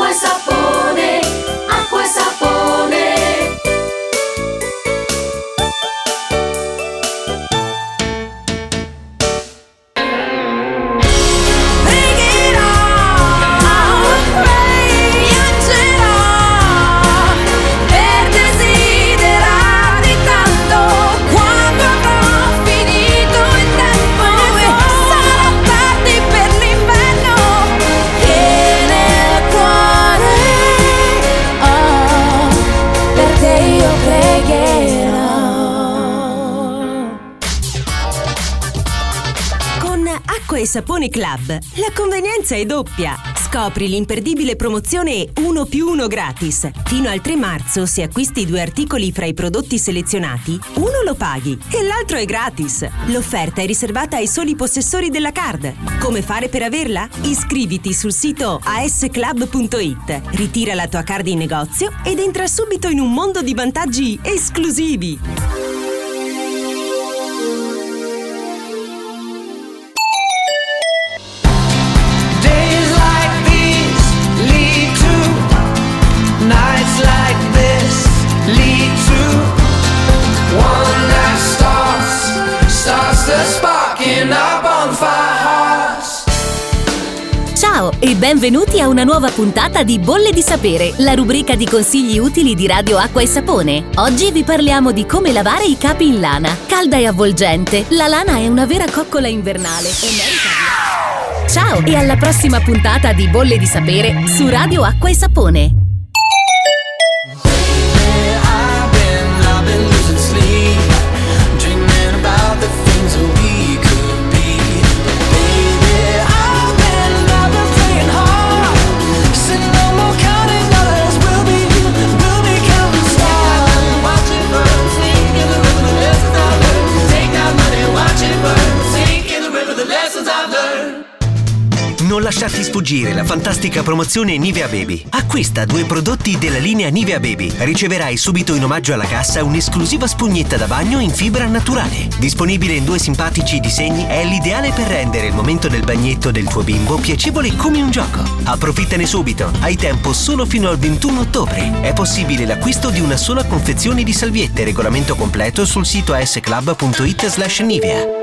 acqua e sapone, acqua e sapone. Acqua e Sapone Club, la convenienza è doppia. Scopri l'imperdibile promozione 1+1 gratis. Fino al 3 marzo, se acquisti 2 articoli fra i prodotti selezionati, uno lo paghi e l'altro è gratis. L'offerta è riservata ai soli possessori della card. Come fare per averla? Iscriviti sul sito asclub.it, ritira la tua card in negozio ed entra subito in un mondo di vantaggi esclusivi. Ciao e benvenuti a una nuova puntata di Bolle di Sapere, la rubrica di consigli utili di Radio Acqua e Sapone. Oggi vi parliamo di come lavare i capi in lana. Calda e avvolgente, la lana è una vera coccola invernale e merita. Ciao e alla prossima puntata di Bolle di Sapere su Radio Acqua e Sapone. Non lasciarti sfuggire la fantastica promozione Nivea Baby. Acquista 2 prodotti della linea Nivea Baby. Riceverai subito in omaggio alla cassa un'esclusiva spugnetta da bagno in fibra naturale. Disponibile in 2 simpatici disegni, è l'ideale per rendere il momento del bagnetto del tuo bimbo piacevole come un gioco. Approfittane subito. Hai tempo solo fino al 21 ottobre. È possibile l'acquisto di una sola confezione di salviette. Regolamento completo sul sito asclub.it/Nivea.